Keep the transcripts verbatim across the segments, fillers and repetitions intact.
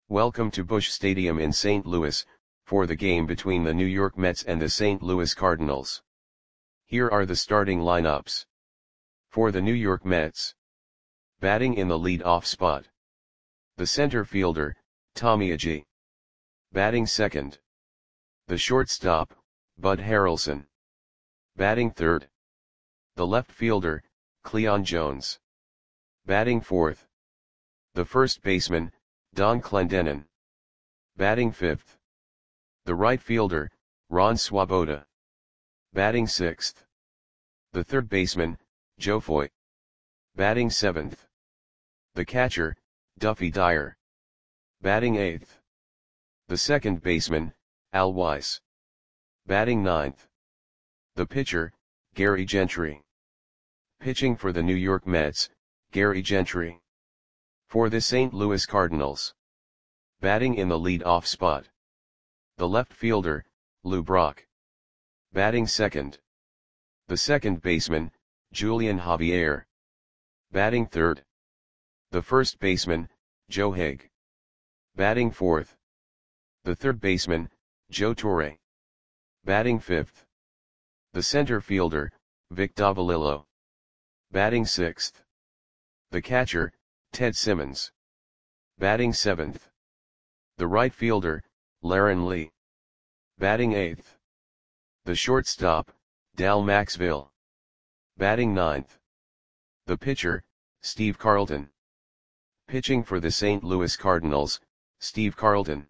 Welcome to Busch Stadium in Saint Louis, for the game between the New York Mets and the Saint Louis Cardinals. Here are the starting lineups. For the New York Mets. Batting in the lead-off spot. The center fielder, Tommy Agee. Batting second. The shortstop, Bud Harrelson. Batting third. The left fielder, Cleon Jones. Batting fourth. The first baseman, Don Clendenon. Batting fifth. The right fielder, Ron Swoboda. Batting sixth. The third baseman, Joe Foy. Batting seventh. The catcher, Duffy Dyer. Batting eighth. The second baseman, Al Weiss. Batting ninth. The pitcher, Gary Gentry. Pitching for the New York Mets, Gary Gentry. For the Saint Louis Cardinals. Batting in the lead-off spot. The left fielder, Lou Brock. Batting second. The second baseman, Julian Javier. Batting third. The first baseman, Joe Haig. Batting fourth. The third baseman, Joe Torre. Batting fifth. The center fielder, Vic Davalillo. Batting sixth. The catcher, Ted Simmons. Batting seventh. The right fielder, Laren Lee. Batting eighth. The shortstop, Dal Maxville. Batting ninth. The pitcher, Steve Carlton. Pitching for the Saint Louis Cardinals, Steve Carlton.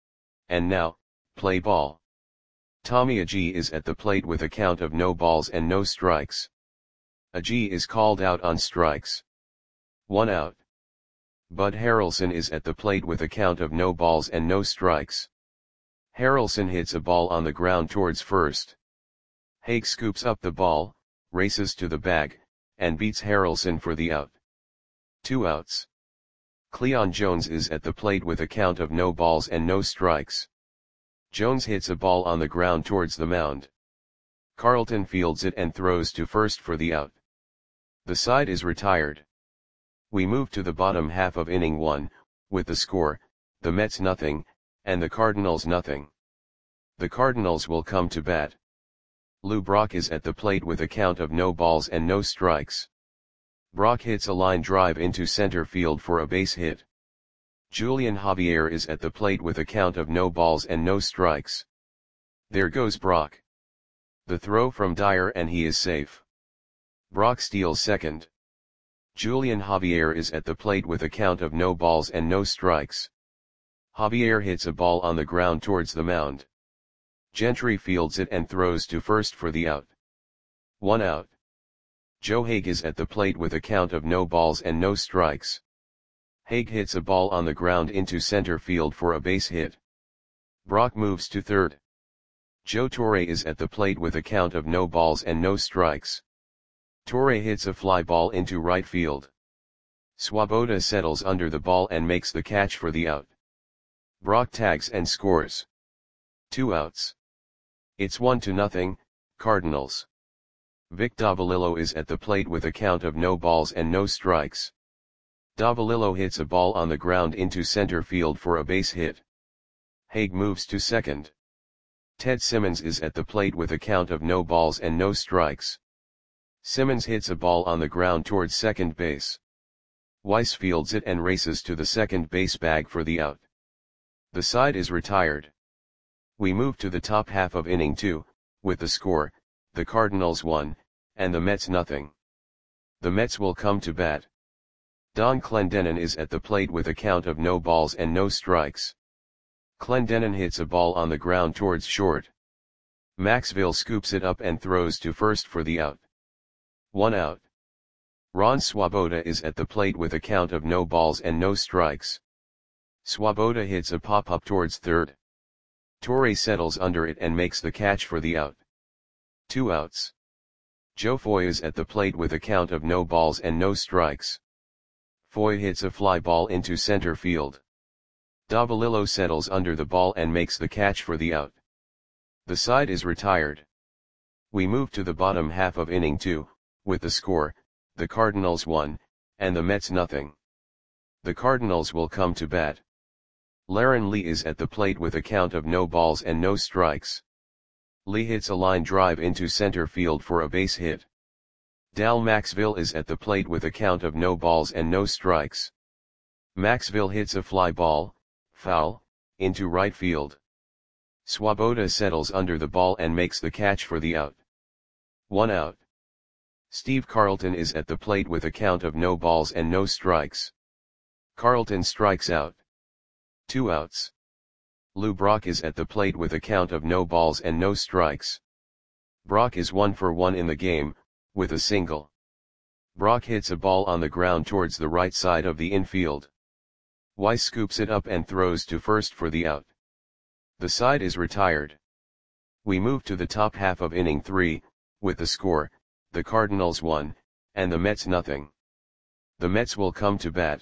And now, play ball. Tommy Agee is at the plate with a count of no balls and no strikes. Agee is called out on strikes. One out. Bud Harrelson is at the plate with a count of no balls and no strikes. Harrelson hits a ball on the ground towards first. Haig scoops up the ball, races to the bag, and beats Harrelson for the out. Two outs. Cleon Jones is at the plate with a count of no balls and no strikes. Jones hits a ball on the ground towards the mound. Carlton fields it and throws to first for the out. The side is retired. We move to the bottom half of inning one, with the score, the Mets nothing, and the Cardinals nothing. The Cardinals will come to bat. Lou Brock is at the plate with a count of no balls and no strikes. Brock hits a line drive into center field for a base hit. Julian Javier is at the plate with a count of no balls and no strikes. There goes Brock. The throw from Dyer and he is safe. Brock steals second. Julian Javier is at the plate with a count of no balls and no strikes. Javier hits a ball on the ground towards the mound. Gentry fields it and throws to first for the out. One out. Joe Haig is at the plate with a count of no balls and no strikes. Haig hits a ball on the ground into center field for a base hit. Brock moves to third. Joe Torre is at the plate with a count of no balls and no strikes. Torre hits a fly ball into right field. Swoboda settles under the ball and makes the catch for the out. Brock tags and scores. Two outs. It's one to nothing, Cardinals. Vic Davalillo is at the plate with a count of no balls and no strikes. Davalillo hits a ball on the ground into center field for a base hit. Haig moves to second. Ted Simmons is at the plate with a count of no balls and no strikes. Simmons hits a ball on the ground towards second base. Weiss fields it and races to the second base bag for the out. The side is retired. We move to the top half of inning two, with the score, the Cardinals one, and the Mets nothing. The Mets will come to bat. Don Clendenon is at the plate with a count of no balls and no strikes. Clendenon hits a ball on the ground towards short. Maxville scoops it up and throws to first for the out. One out. Ron Swoboda is at the plate with a count of no balls and no strikes. Swoboda hits a pop-up towards third. Torre settles under it and makes the catch for the out. Two outs. Joe Foy is at the plate with a count of no balls and no strikes. Foy hits a fly ball into center field. Davalillo settles under the ball and makes the catch for the out. The side is retired. We move to the bottom half of inning two, with the score, the Cardinals one, and the Mets nothing. The Cardinals will come to bat. Laren Lee is at the plate with a count of no balls and no strikes. Lee hits a line drive into center field for a base hit. Dal Maxville is at the plate with a count of no balls and no strikes. Maxville hits a fly ball, foul, into right field. Swoboda settles under the ball and makes the catch for the out. One out. Steve Carlton is at the plate with a count of no balls and no strikes. Carlton strikes out. Two outs. Lou Brock is at the plate with a count of no balls and no strikes. Brock is one for one in the game, with a single. Brock hits a ball on the ground towards the right side of the infield. Weiss scoops it up and throws to first for the out. The side is retired. We move to the top half of inning three, with the score, the Cardinals one, and the Mets nothing. The Mets will come to bat.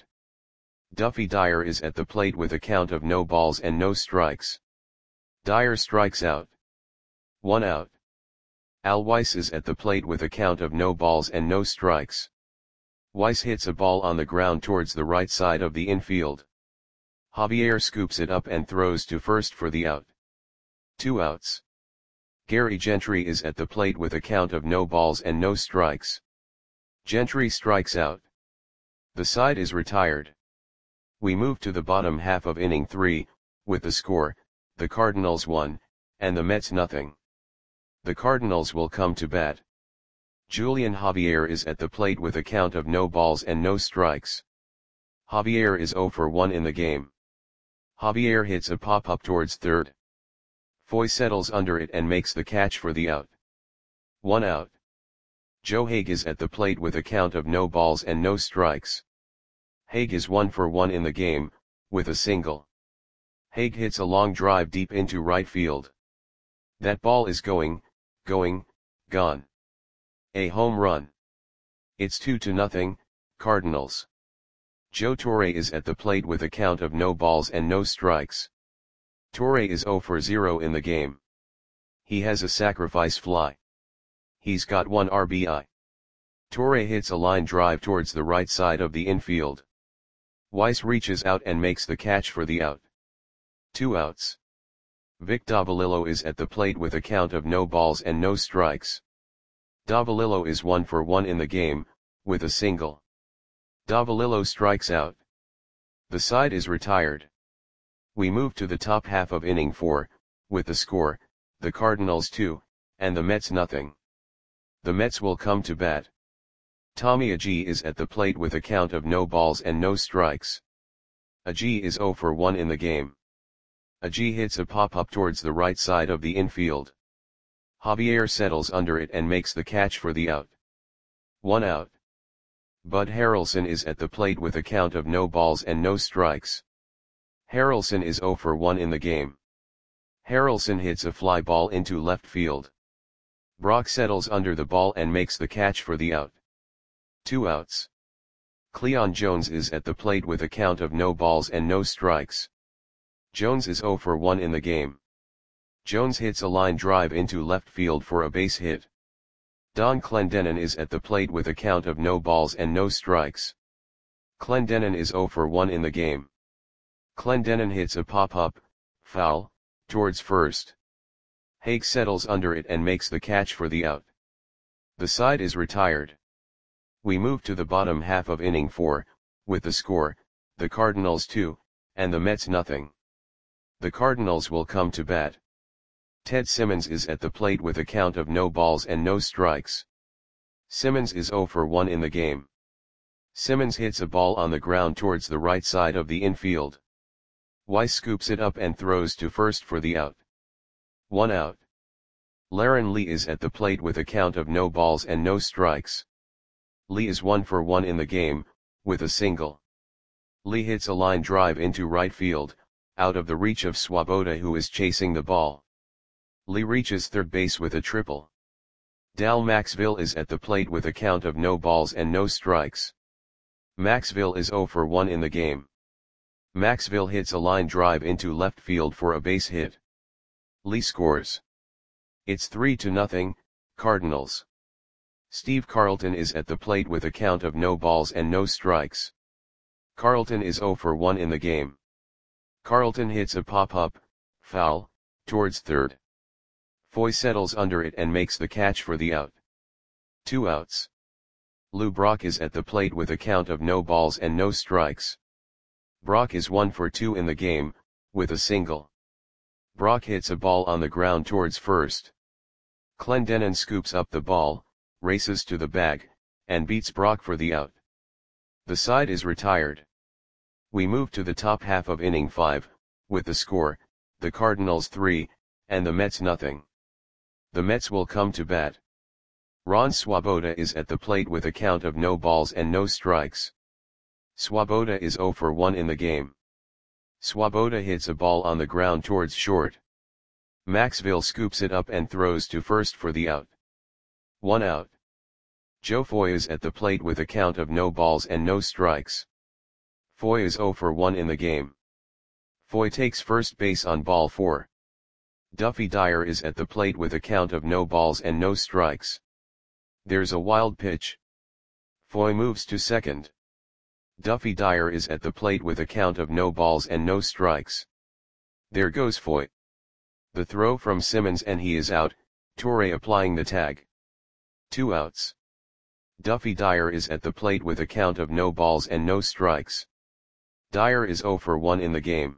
Duffy Dyer is at the plate with a count of no balls and no strikes. Dyer strikes out. One out. Al Weiss is at the plate with a count of no balls and no strikes. Weiss hits a ball on the ground towards the right side of the infield. Javier scoops it up and throws to first for the out. Two outs. Gary Gentry is at the plate with a count of no balls and no strikes. Gentry strikes out. The side is retired. We move to the bottom half of inning three, with the score, the Cardinals one, and the Mets nothing. The Cardinals will come to bat. Julian Javier is at the plate with a count of no balls and no strikes. Javier is zero for one in the game. Javier hits a pop-up towards third. Foy settles under it and makes the catch for the out. One out. Joe Hague is at the plate with a count of no balls and no strikes. Hague is one for one in the game, with a single. Hague hits a long drive deep into right field. That ball is going, going, gone. A home run. It's two to nothing, Cardinals. Joe Torre is at the plate with a count of no balls and no strikes. Torre is zero for zero in the game. He has a sacrifice fly. He's got one R B I. Torre hits a line drive towards the right side of the infield. Weiss reaches out and makes the catch for the out. Two outs. Vic Davalillo is at the plate with a count of no balls and no strikes. Davalillo is one for one in the game, with a single. Davalillo strikes out. The side is retired. We move to the top half of inning four, with the score, the Cardinals two, and the Mets nothing. The Mets will come to bat. Tommy Agee is at the plate with a count of no balls and no strikes. Agee is zero for one in the game. Agee hits a pop-up towards the right side of the infield. Javier settles under it and makes the catch for the out. One out. Bud Harrelson is at the plate with a count of no balls and no strikes. Harrelson is zero for one in the game. Harrelson hits a fly ball into left field. Brock settles under the ball and makes the catch for the out. Two outs. Cleon Jones is at the plate with a count of no balls and no strikes. Jones is zero for one in the game. Jones hits a line drive into left field for a base hit. Don Clendenon is at the plate with a count of no balls and no strikes. Clendenon is zero for one in the game. Clendenon hits a pop-up, foul, towards first. Hague settles under it and makes the catch for the out. The side is retired. We move to the bottom half of inning four, with the score, the Cardinals two, and the Mets nothing. The Cardinals will come to bat. Ted Simmons is at the plate with a count of no balls and no strikes. Simmons is zero for one in the game. Simmons hits a ball on the ground towards the right side of the infield. Weiss scoops it up and throws to first for the out. One out. Laren Lee is at the plate with a count of no balls and no strikes. Lee is one for one in the game, with a single. Lee hits a line drive into right field, out of the reach of Swoboda, who is chasing the ball. Lee reaches third base with a triple. Dal Maxville is at the plate with a count of no balls and no strikes. Maxville is zero for one in the game. Maxville hits a line drive into left field for a base hit. Lee scores. It's three to nothing, Cardinals. Steve Carlton is at the plate with a count of no balls and no strikes. Carlton is zero for one in the game. Carlton hits a pop-up, foul, towards third. Foy settles under it and makes the catch for the out. Two outs. Lou Brock is at the plate with a count of no balls and no strikes. Brock is one for two in the game, with a single. Brock hits a ball on the ground towards first. Clendenon scoops up the ball, races to the bag, and beats Brock for the out. The side is retired. We move to the top half of inning five, with the score, the Cardinals three, and the Mets nothing. The Mets will come to bat. Ron Swoboda is at the plate with a count of no balls and no strikes. Swoboda is zero for one in the game. Swoboda hits a ball on the ground towards short. Maxville scoops it up and throws to first for the out. One out. Joe Foy is at the plate with a count of no balls and no strikes. Foy is zero for one in the game. Foy takes first base on ball four. Duffy Dyer is at the plate with a count of no balls and no strikes. There's a wild pitch. Foy moves to second. Duffy Dyer is at the plate with a count of no balls and no strikes. There goes Foy. The throw from Simmons and he is out, Torre applying the tag. Two outs. Duffy Dyer is at the plate with a count of no balls and no strikes. Dyer is zero for one in the game.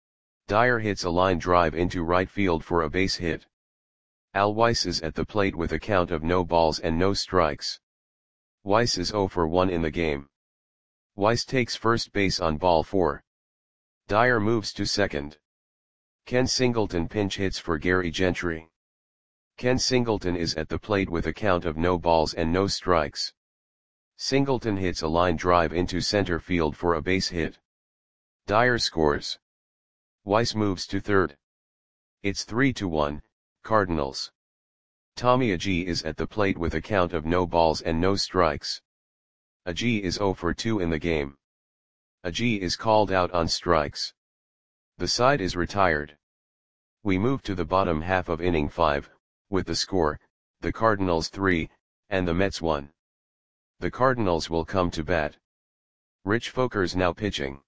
Dyer hits a line drive into right field for a base hit. Al Weiss is at the plate with a count of no balls and no strikes. Weiss is zero for one in the game. Weiss takes first base on ball four. Dyer moves to second. Ken Singleton pinch hits for Gary Gentry. Ken Singleton is at the plate with a count of no balls and no strikes. Singleton hits a line drive into center field for a base hit. Dyer scores. Weiss moves to third. It's three to one, Cardinals. Tommy Agee is at the plate with a count of no balls and no strikes. Agee is zero for two in the game. Agee is called out on strikes. The side is retired. We move to the bottom half of inning five, with the score, the Cardinals three, and the Mets one. The Cardinals will come to bat. Rich Folkers now pitching.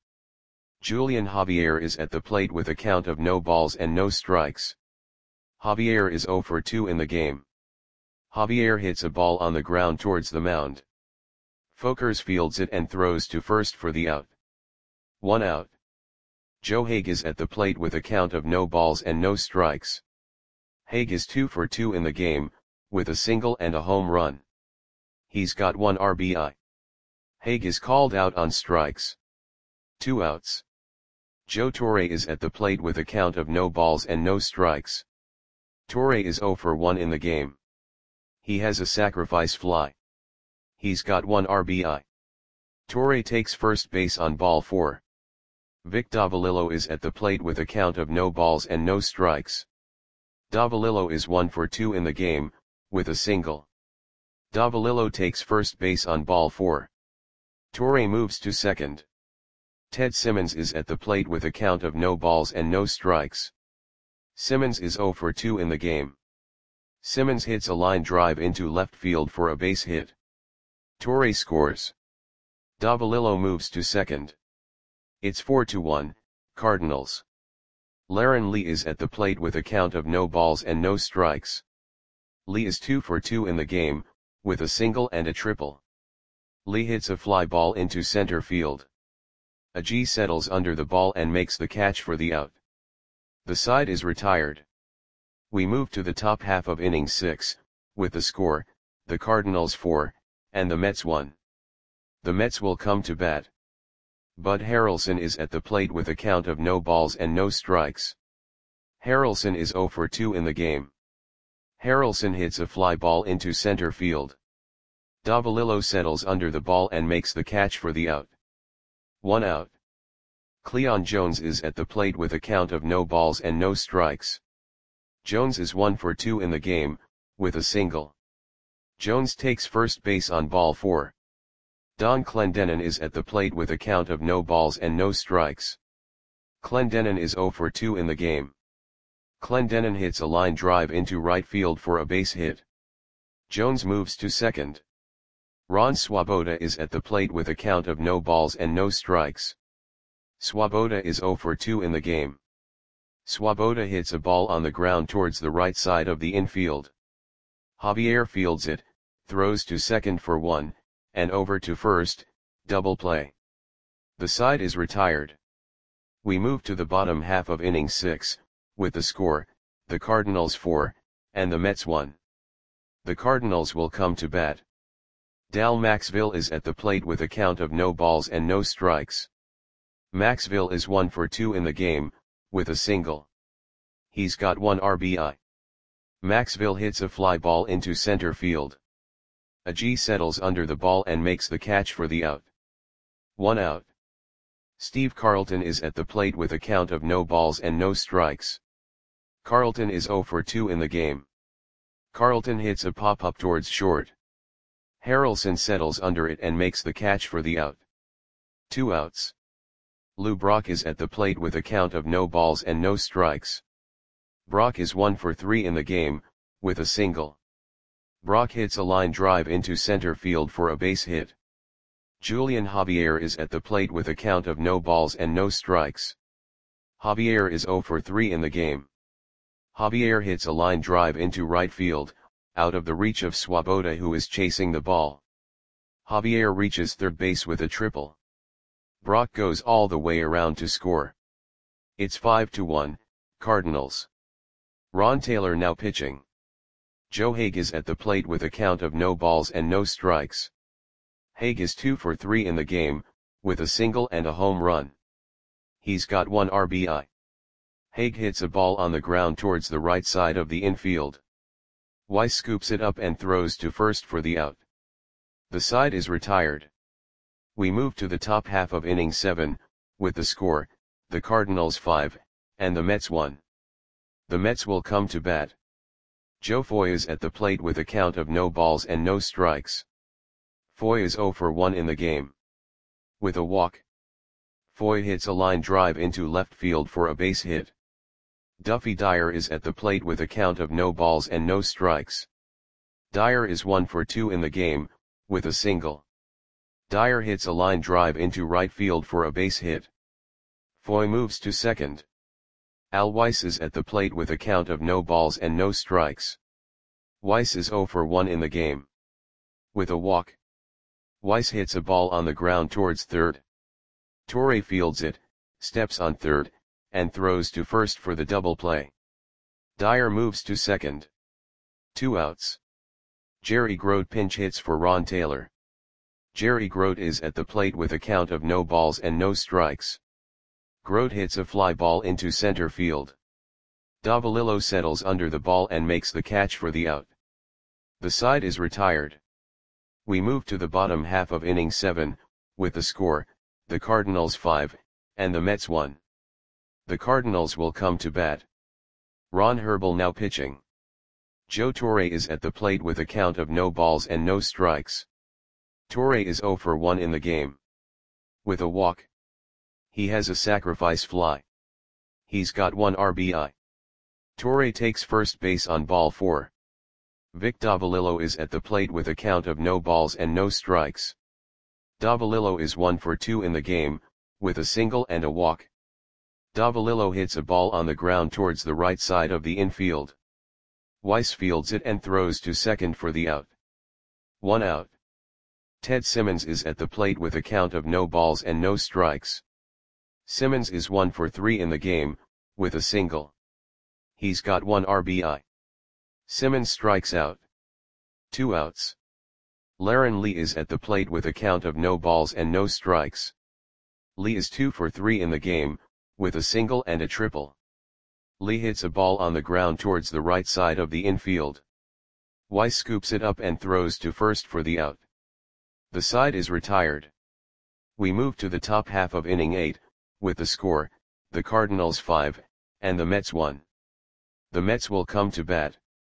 Julian Javier is at the plate with a count of no balls and no strikes. Javier is zero for two in the game. Javier hits a ball on the ground towards the mound. Folkers fields it and throws to first for the out. One out. Joe Hague is at the plate with a count of no balls and no strikes. Hague is two for two in the game, with a single and a home run. He's got one R B I. Hague is called out on strikes. Two outs. Joe Torre is at the plate with a count of no balls and no strikes. Torre is zero for one in the game. He has a sacrifice fly. He's got one R B I. Torre takes first base on ball four. Vic Davalillo is at the plate with a count of no balls and no strikes. Davalillo is one for two in the game, with a single. Davalillo takes first base on ball four. Torre moves to second. Ted Simmons is at the plate with a count of no balls and no strikes. Simmons is zero for two in the game. Simmons hits a line drive into left field for a base hit. Torre scores. Davalillo moves to second. It's four to one, Cardinals. Laren Lee is at the plate with a count of no balls and no strikes. Lee is two for two in the game, with a single and a triple. Lee hits a fly ball into center field. Agee settles under the ball and makes the catch for the out. The side is retired. We move to the top half of inning six, with the score, the Cardinals four, and the Mets one. The Mets will come to bat. Bud Harrelson is at the plate with a count of no balls and no strikes. Harrelson is zero for two in the game. Harrelson hits a fly ball into center field. Davalillo settles under the ball and makes the catch for the out. One out. Cleon Jones is at the plate with a count of no balls and no strikes. Jones is one for two in the game, with a single. Jones takes first base on ball four. Don Clendenon is at the plate with a count of no balls and no strikes. Clendenon is zero for two in the game. Clendenon hits a line drive into right field for a base hit. Jones moves to second. Ron Swoboda is at the plate with a count of no balls and no strikes. Swoboda is zero for two in the game. Swoboda hits a ball on the ground towards the right side of the infield. Javier fields it, throws to second for one, and over to first, double play. The side is retired. We move to the bottom half of inning six, with the score, the Cardinals four, and the Mets one. The Cardinals will come to bat. Dal Maxville is at the plate with a count of no balls and no strikes. Maxville is one for two in the game, with a single. He's got one R B I. Maxville hits a fly ball into center field. Agee settles under the ball and makes the catch for the out. One out. Steve Carlton is at the plate with a count of no balls and no strikes. Carlton is zero for two in the game. Carlton hits a pop-up towards short. Harrelson settles under it and makes the catch for the out. Two outs. Lou Brock is at the plate with a count of no balls and no strikes. Brock is one for three in the game, with a single. Brock hits a line drive into center field for a base hit. Julian Javier is at the plate with a count of no balls and no strikes. Javier is zero for three in the game. Javier hits a line drive into right field, out of the reach of Swoboda, who is chasing the ball. Javier reaches third base with a triple. Brock goes all the way around to score. It's five to one, Cardinals. Ron Taylor now pitching. Joe Hague is at the plate with a count of no balls and no strikes. Hague is two for three in the game, with a single and a home run. He's got one R B I. Hague hits a ball on the ground towards the right side of the infield. Weiss scoops it up and throws to first for the out. The side is retired. We move to the top half of inning seven, with the score, the Cardinals five, and the Mets one. The Mets will come to bat. Joe Foy is at the plate with a count of no balls and no strikes. Foy is zero for one in the game. With a walk. Foy hits a line drive into left field for a base hit. Duffy Dyer is at the plate with a count of no balls and no strikes. Dyer is one for two in the game, with a single. Dyer hits a line drive into right field for a base hit. Foy moves to second. Al Weiss is at the plate with a count of no balls and no strikes. Weiss is zero for one in the game. With a walk. Weiss hits a ball on the ground towards third. Torre fields it, steps on third, and throws to first for the double play. Dyer moves to second. Two outs. Jerry Grote pinch hits for Ron Taylor. Jerry Grote is at the plate with a count of no balls and no strikes. Grote hits a fly ball into center field. Davalillo settles under the ball and makes the catch for the out. The side is retired. We move to the bottom half of inning seven, with the score, the Cardinals five, and the Mets one. The Cardinals will come to bat. Ron Herbel now pitching. Joe Torre is at the plate with a count of no balls and no strikes. Torre is zero for one in the game. With a walk. He has a sacrifice fly. He's got one R B I. Torre takes first base on ball four. Vic Davalillo is at the plate with a count of no balls and no strikes. Davalillo is one for two in the game, with a single and a walk. Davalillo hits a ball on the ground towards the right side of the infield. Weiss fields it and throws to second for the out. One out. Ted Simmons is at the plate with a count of no balls and no strikes. Simmons is one for three in the game, with a single. He's got one R B I. Simmons strikes out. Two outs. Laren Lee is at the plate with a count of no balls and no strikes. Lee is two for three in the game, with a single and a triple. Lee hits a ball on the ground towards the right side of the infield. Weiss scoops it up and throws to first for the out. The side is retired. We move to the top half of inning eight, with the score, the Cardinals five, and the Mets one. The Mets will come to bat.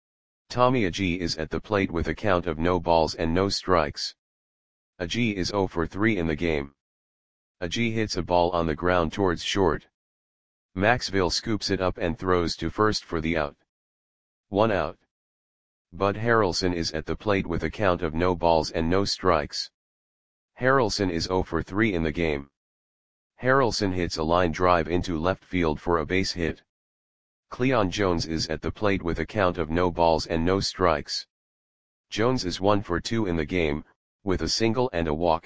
Tommy Agee is at the plate with a count of no balls and no strikes. Agee is zero for three in the game. Agee hits a ball on the ground towards short. Maxville scoops it up and throws to first for the out. One out. Bud Harrelson is at the plate with a count of no balls and no strikes. Harrelson is zero for three in the game. Harrelson hits a line drive into left field for a base hit. Cleon Jones is at the plate with a count of no balls and no strikes. Jones is one for two in the game, with a single and a walk.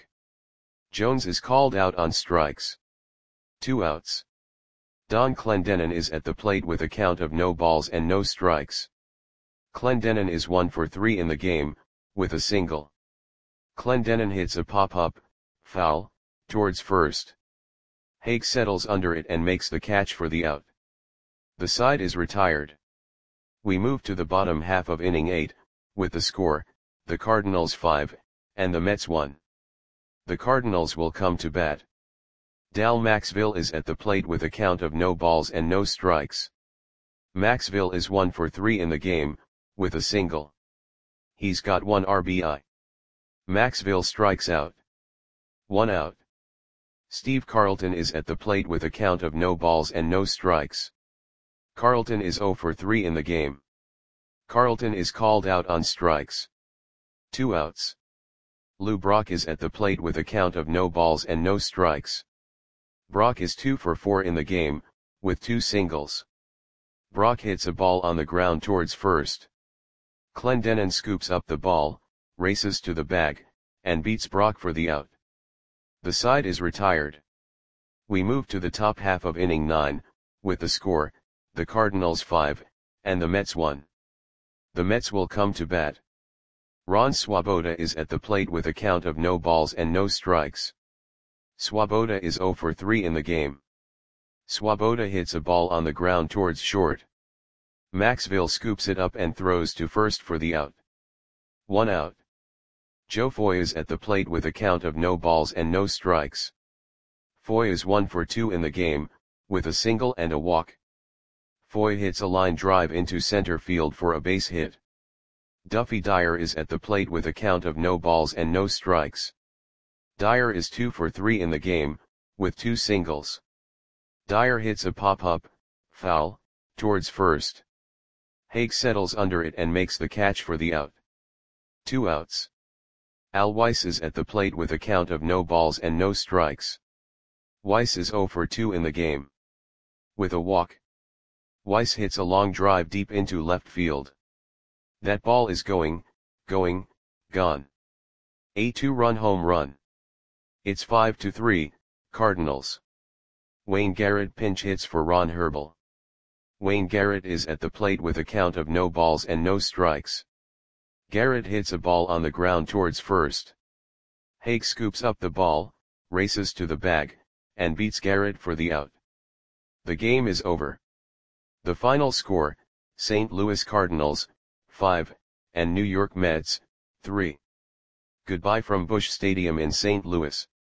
Jones is called out on strikes. Two outs. Don Clendenon is at the plate with a count of no balls and no strikes. Clendenon is one for three in the game, with a single. Clendenon hits a pop-up, foul, towards first. Haig settles under it and makes the catch for the out. The side is retired. We move to the bottom half of inning eight, with the score, the Cardinals five, and the Mets one. The Cardinals will come to bat. Dal Maxville is at the plate with a count of no balls and no strikes. Maxville is one for three in the game, with a single. He's got one R B I. Maxville strikes out. One out. Steve Carlton is at the plate with a count of no balls and no strikes. Carlton is zero for three in the game. Carlton is called out on strikes. Two outs. Lou Brock is at the plate with a count of no balls and no strikes. Brock is two for four in the game, with two singles. Brock hits a ball on the ground towards first. Clendenon scoops up the ball, races to the bag, and beats Brock for the out. The side is retired. We move to the top half of inning nine, with the score, the Cardinals five, and the Mets one. The Mets will come to bat. Ron Swoboda is at the plate with a count of no balls and no strikes. Swoboda is zero for three in the game. Swoboda hits a ball on the ground towards short. Maxville scoops it up and throws to first for the out. One out. Joe Foy is at the plate with a count of no balls and no strikes. Foy is one for two in the game, with a single and a walk. Foy hits a line drive into center field for a base hit. Duffy Dyer is at the plate with a count of no balls and no strikes. Dyer is two for three in the game, with two singles. Dyer hits a pop-up, foul, towards first. Haig settles under it and makes the catch for the out. Two outs. Al Weiss is at the plate with a count of no balls and no strikes. Weiss is zero for two in the game. With a walk. Weiss hits a long drive deep into left field. That ball is going, going, gone. A two-run home run. It's five to three, Cardinals. Wayne Garrett pinch hits for Ron Herbel. Wayne Garrett is at the plate with a count of no balls and no strikes. Garrett hits a ball on the ground towards first. Haig scoops up the ball, races to the bag, and beats Garrett for the out. The game is over. The final score, Saint Louis Cardinals, five, and New York Mets, three. Goodbye from Busch Stadium in Saint Louis.